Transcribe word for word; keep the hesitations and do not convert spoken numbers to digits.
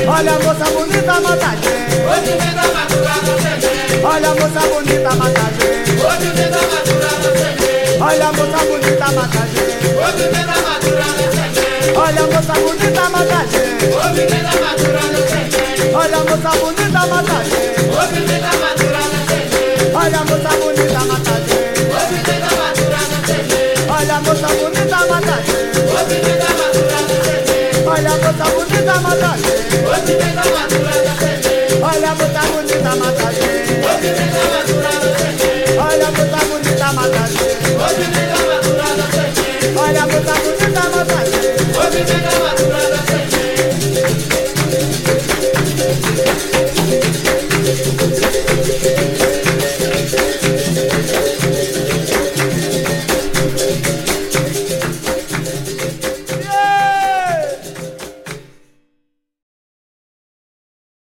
Olha a moça bonita matagem. Hoje vem da madura da Sede. Olha a moça bonita matagem. Hoje vem da madura da Sede. Olha a moça bonita matagem. Hoje vem da madura da Sede. Olha a moça bonita matagem. Hoje vem da madura da Sede. Olha a moça bonita matagem. Hoje vem da madura da Sede. Olha a moça bonita matagem. Hoje vem da madura da Sede. Olha a moça bonita matagem. Hoje vem da madura da Sede. Olha a moça bonita matagem. Hoje vem da madura da Sede. Olha a moça bonita matagem. Hoje vem da madura da Sede. Olha a moça bonita matagem. Hoje vem da madura da Sede. Olha a moça bonita matagem. Hoje vem da madura da Sede.